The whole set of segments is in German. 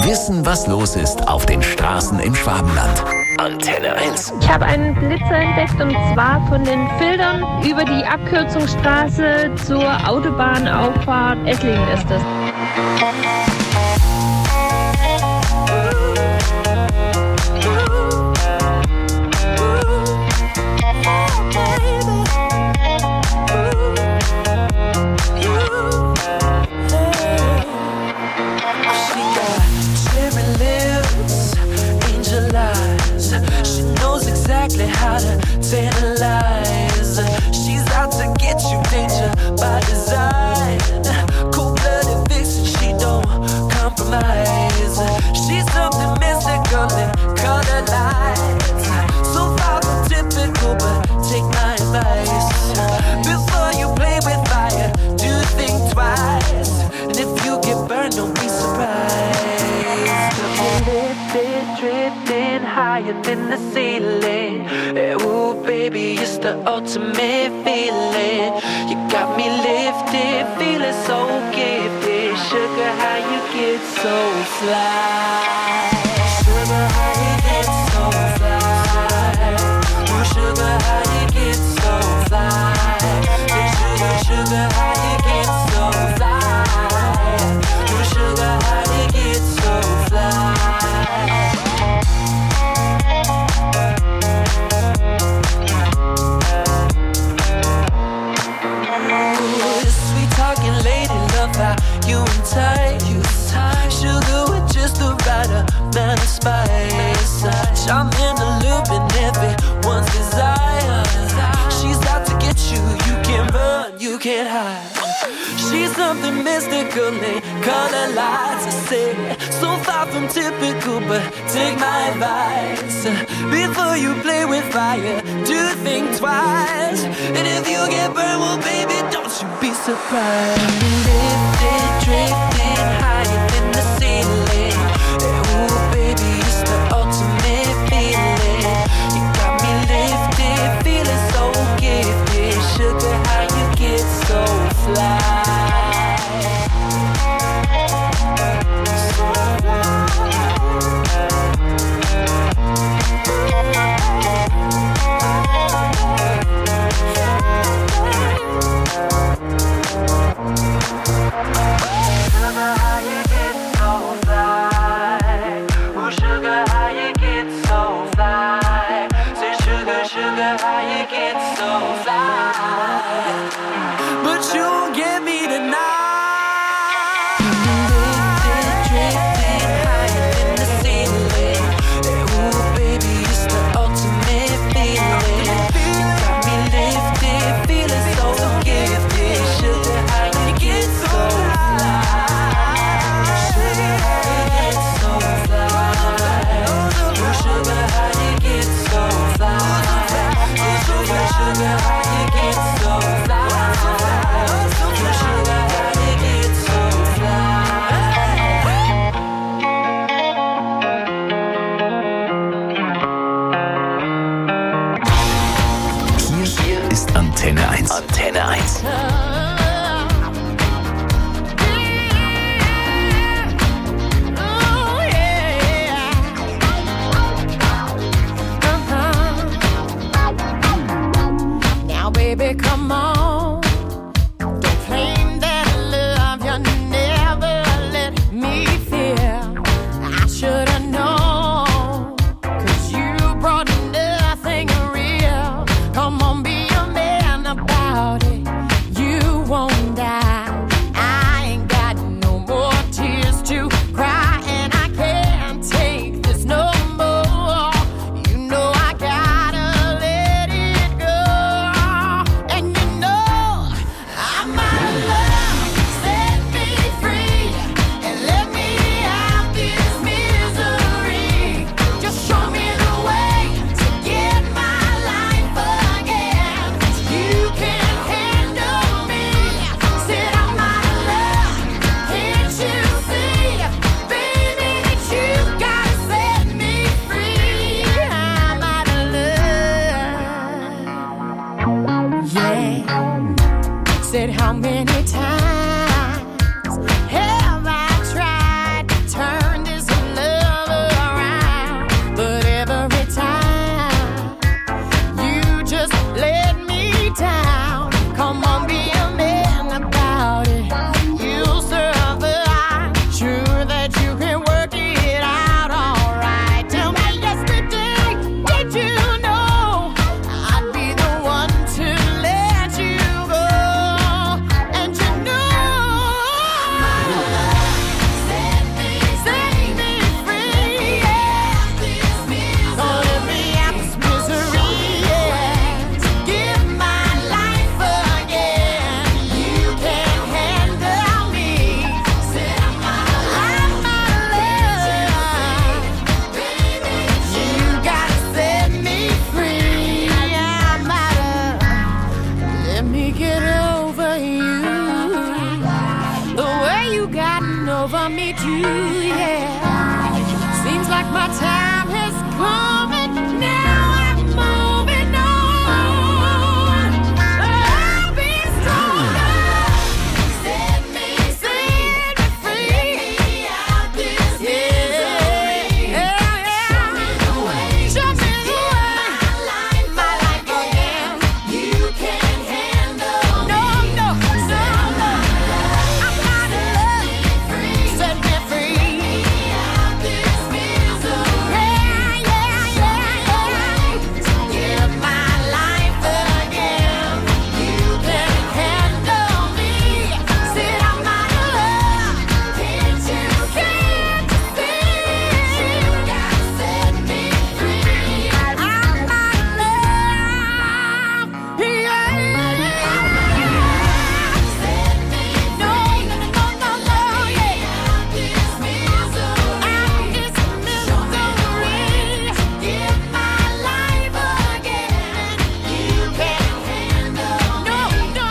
Wissen, was los ist auf den Straßen im Schwabenland. Antenne 1. Ich habe einen Blitzer entdeckt, und zwar von den Filtern über die Abkürzungsstraße zur Autobahnauffahrt Esslingen ist das. How to tantalize. She's out to get you, danger by design. Cold-blooded vixen, she don't compromise. She's something mystical in color lights. So far from typical, but take my advice. Before you play with fire, do think twice. And if you get burned, don't be surprised. Lifted, drifting higher than the ceiling. Ooh, baby, it's the ultimate feeling. You got me lifted, feeling so gifted. Sugar, how you get so fly? Sugar, how you get so fly? Ooh, sugar, how you get so fly? Sugar, sugar, how you get so fly? Ooh, sugar, how you get so fly? You and tight, sugar with just the right amount of spice. I'm in the loop and everyone's desire. She's out to get you, you can't run, you can't hide. She's something mystical in color lights. I say, so far from typical, but take my advice. Before you play with fire, do think twice. And if you get burned, well baby, don't you be surprised. Lifted, drifting higher than the ceiling. Ooh baby, it's the ultimate feeling. You got me lifted, feeling so gifted. Sugar, how you get so fly? over me too, yeah. Seems like my time has come and now I'm moving on. I'll be stronger. Set me free out this misery. Show me the way. My life again. You can't handle me. No. I'm not in love. Set me free out this misery. Give my life again. You can't handle me. Said I'm not in love. Can't you see? You gotta set me free. I'm not in love. Yeah. Set me free. No, yeah. This misery. Give my life again. You can't handle me. No,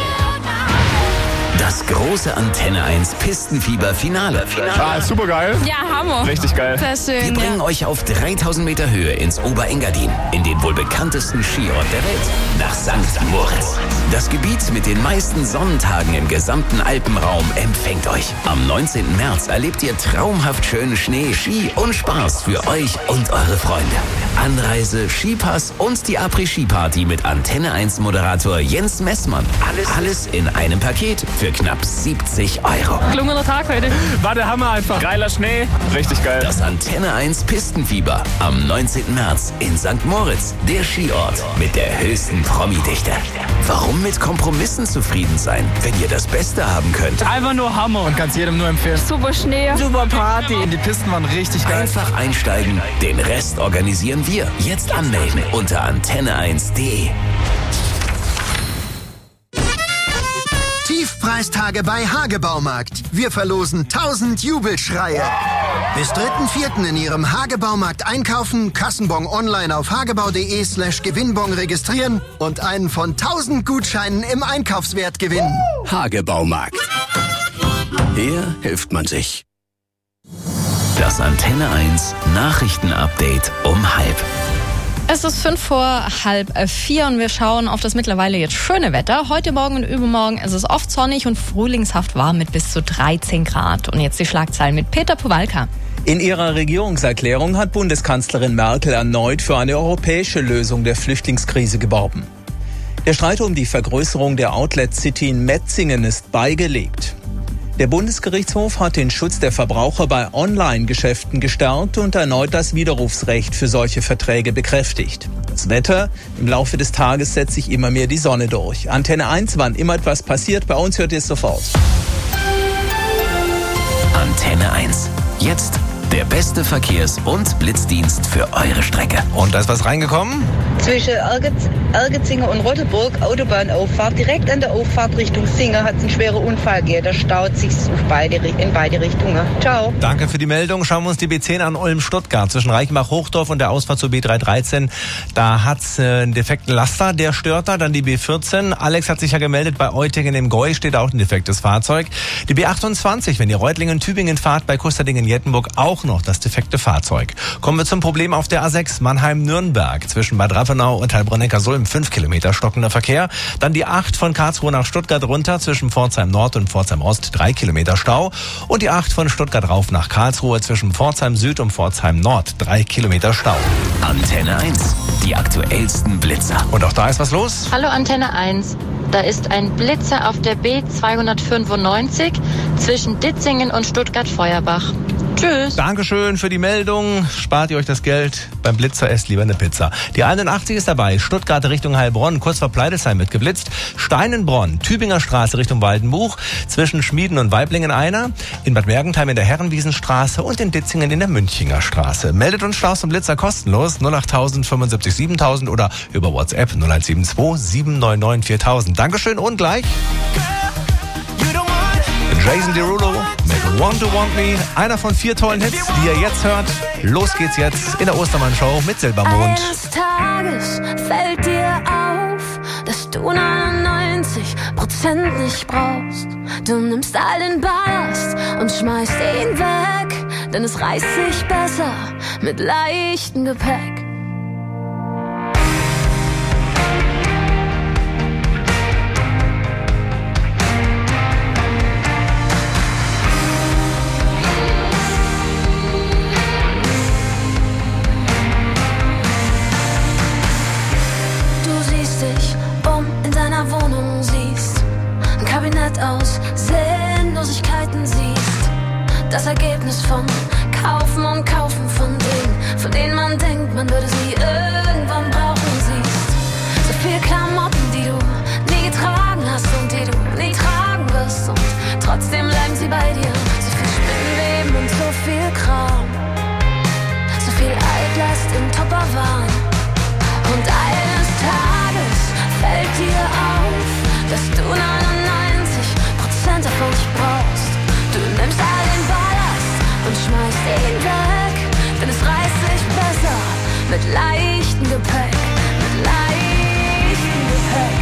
Das große Antenne 1 Pistenfieber-Finale. Super geil. Ja, Hammer. Richtig geil. Sehr Wir schön. bringen euch auf 3000 Meter Höhe ins Oberengadin, in den wohl bekanntesten Skiort der Welt, nach St. Moritz. Das Gebiet mit den meisten Sonnentagen im gesamten Alpenraum empfängt euch. Am 19. März erlebt ihr traumhaft schönen Schnee, Ski und Spaß für euch und eure Freunde. Anreise, Skipass und die Après-Ski-Party mit Antenne 1 Moderator Jens Messmann. Alles in einem Paket für knapp 70 €. Gelungener Tag heute. War der Hammer einfach. Geiler Schnee. Richtig geil. Das Antenne 1 Pistenfieber am 19. März in St. Moritz, der Skiort mit der höchsten Promi-Dichte. Warum mit Kompromissen zufrieden sein, wenn ihr das Beste haben könnt? Einfach nur Hammer. Und kannst jedem nur empfehlen. Super Schnee. Super Party. Die Pisten waren richtig geil. Einfach einsteigen, den Rest organisieren wir. Jetzt anmelden unter antenne1.de. Tiefpreistage bei Hagebaumarkt. Wir verlosen 1000 Jubelschreie. Bis 3.4. in Ihrem Hagebaumarkt einkaufen, Kassenbon online auf hagebau.de/Gewinnbon registrieren und einen von 1000 Gutscheinen im Einkaufswert gewinnen. Hagebaumarkt. Hier hilft man sich. Das Antenne 1 Nachrichtenupdate um 3:30. Es ist 3:05 und wir schauen auf das mittlerweile jetzt schöne Wetter. Heute Morgen und übermorgen ist es oft sonnig und frühlingshaft warm mit bis zu 13 Grad. Und jetzt die Schlagzeilen mit Peter Powalka. In ihrer Regierungserklärung hat Bundeskanzlerin Merkel erneut für eine europäische Lösung der Flüchtlingskrise geworben. Der Streit um die Vergrößerung der Outlet City in Metzingen ist beigelegt. Der Bundesgerichtshof hat den Schutz der Verbraucher bei Online-Geschäften gestärkt und erneut das Widerrufsrecht für solche Verträge bekräftigt. Das Wetter: Im Laufe des Tages setzt sich immer mehr die Sonne durch. Antenne 1, wann immer etwas passiert, bei uns hört ihr es sofort. Antenne 1. Jetzt der beste Verkehrs- und Blitzdienst für eure Strecke. Und da ist was reingekommen? Zwischen Ergetzingen und Rotteburg, Autobahnauffahrt, direkt an der Auffahrt Richtung Singe hat es einen schweren Unfall gegeben. Da staut sich in beide Richtungen. Ciao. Danke für die Meldung. Schauen wir uns die B10 an, Ulm-Stuttgart. Zwischen Reichenbach-Hochdorf und der Ausfahrt zur B313. Da hat es einen defekten Laster, der stört da. Dann die B14. Alex hat sich ja gemeldet, bei Eutingen im Gäu steht auch ein defektes Fahrzeug. Die B28, wenn ihr Reutlingen-Tübingen fahrt, bei Kusterdingen-Jettenburg auch noch das defekte Fahrzeug. Kommen wir zum Problem auf der A6 Mannheim-Nürnberg. Zwischen Bad Rappenau und Heilbronn-Neckarsulm 5 Kilometer stockender Verkehr. Dann die 8 von Karlsruhe nach Stuttgart runter zwischen Pforzheim Nord und Pforzheim Ost 3 Kilometer Stau. Und die 8 von Stuttgart rauf nach Karlsruhe zwischen Pforzheim Süd und Pforzheim Nord 3 Kilometer Stau. Antenne 1. Die aktuellsten Blitzer. Und auch da ist was los. Hallo Antenne 1. Da ist ein Blitzer auf der B295 zwischen Ditzingen und Stuttgart-Feuerbach. Tschüss. Dankeschön für die Meldung. Spart ihr euch das Geld? Beim Blitzer esst lieber eine Pizza. Die 81 ist dabei. Stuttgart Richtung Heilbronn, kurz vor Pleidelsheim mit geblitzt. Steinenbronn, Tübinger Straße Richtung Waldenbuch. Zwischen Schmieden und Weiblingen einer. In Bad Mergentheim in der Herrenwiesenstraße und in Ditzingen in der Münchinger Straße. Meldet uns Staus und Blitzer kostenlos 08000 75 7000 oder über WhatsApp 0172 799 4000. Dankeschön und gleich Jason Derulo mit Want to Want Me. Einer von 4 tollen Hits, die ihr jetzt hört. Los geht's jetzt in der Ostermann-Show mit Silbermond. Eines Tages fällt dir auf, dass du 99 90% nicht brauchst. Du nimmst all den Ballast und schmeißt ihn weg, denn es reißt sich besser mit leichtem Gepäck. Aus Sinnlosigkeiten siehst, das Ergebnis von Kaufen und Kaufen von Dingen, von denen man denkt, man würde sie irgendwann brauchen, siehst. So viel Klamotten, die du nie getragen hast und die du nie tragen wirst, und trotzdem bleiben sie bei dir. So viel Spinnweben und so viel Kram, so viel Altlast im Tupperwaren. Und eines Tages fällt dir auf, dass du 99% davon nicht brauchst. Du nimmst all den Ballast und schmeißt ihn weg, denn es reißt sich besser mit leichtem Gepäck, mit leichtem Gepäck.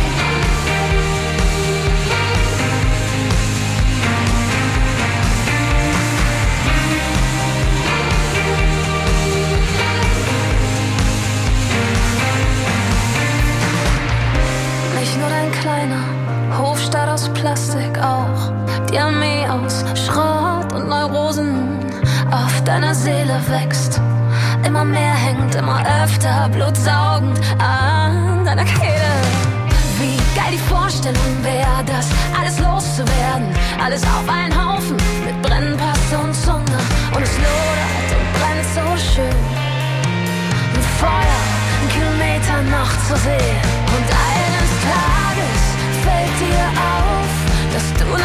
Nicht nur dein kleiner Hofstaat aus Plastik, auch die Armee aus Schrott und Neurosen auf deiner Seele wächst. Immer mehr hängt, immer öfter blutsaugend an deiner Kehle. Wie geil die Vorstellung wäre, das alles loszuwerden, alles auf einen Haufen mit Brennpaste und Zunge, und es lodert und brennt so schön. Ein Feuer, ein Kilometer noch zur See, und eines Tages fällt dir auf, dass du 99%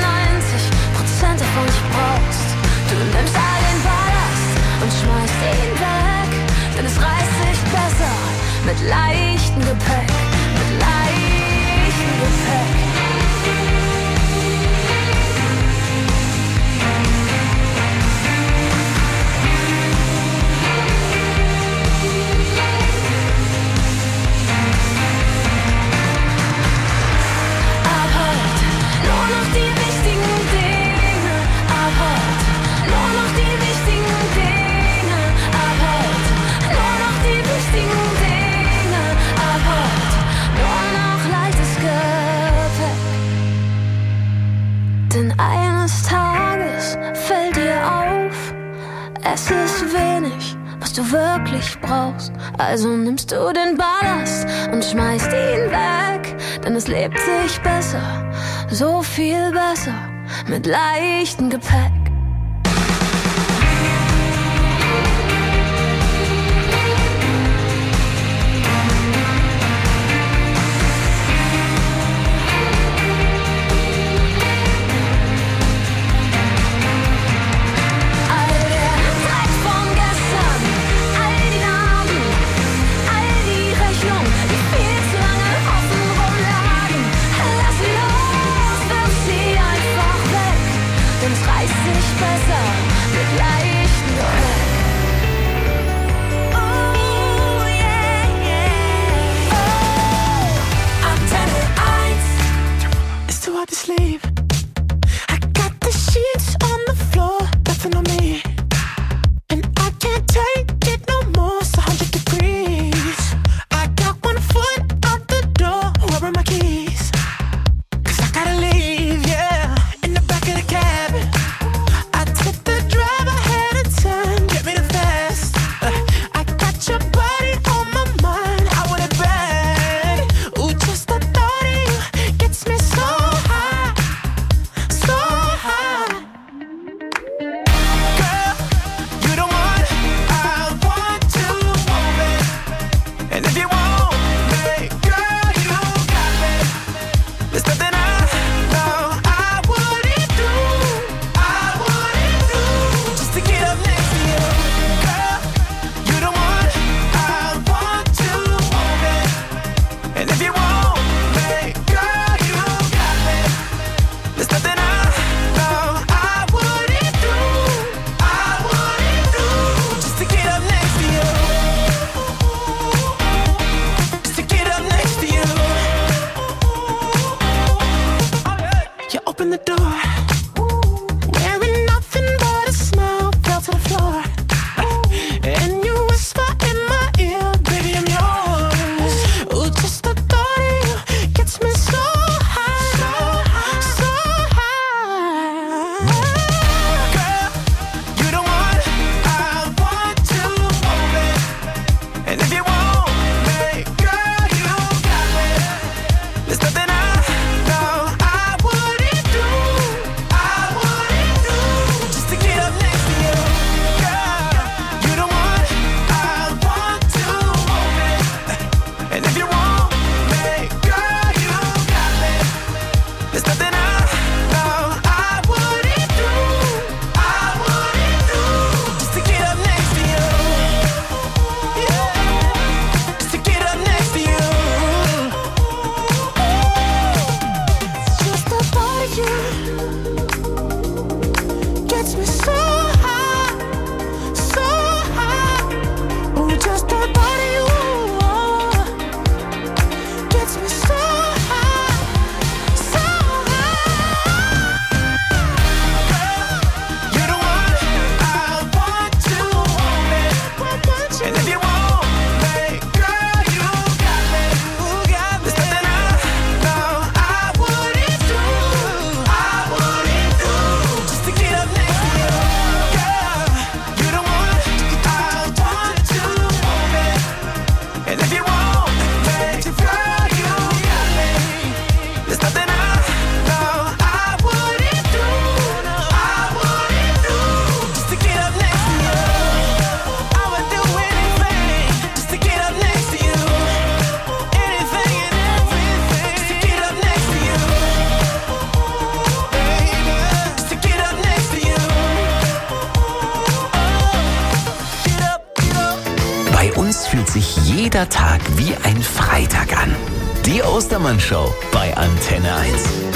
davon nicht brauchst. Du nimmst all den Ballast und schmeißt ihn weg, denn es reißt sich besser mit leichtem Gepäck, mit leichtem Gepäck. Eines Tages fällt dir auf, es ist wenig, was du wirklich brauchst. Also nimmst du den Ballast und schmeißt ihn weg, denn es lebt sich besser, so viel besser, mit leichtem Gepäck. so high, so high. Oh, just the thought of you gets me so high, so high. You're the one I want to want it. And if you want me, girl, you got me. There's nothing I know I wouldn't do. I wouldn't do just to get up next to you. Girl, you're the one I want to want it. And if you want me, girl, you got me. There's nothing I know I wouldn't do. I wouldn't do just to get up next to you. I would do anything just to get up next to you. Anything and everything just to get up next to you. Baby, just to get up next to you. Get up, get up. Bei uns fühlt sich jeder Tag wie ein Freitag an. Die Ostermann-Show bei Antenne 1.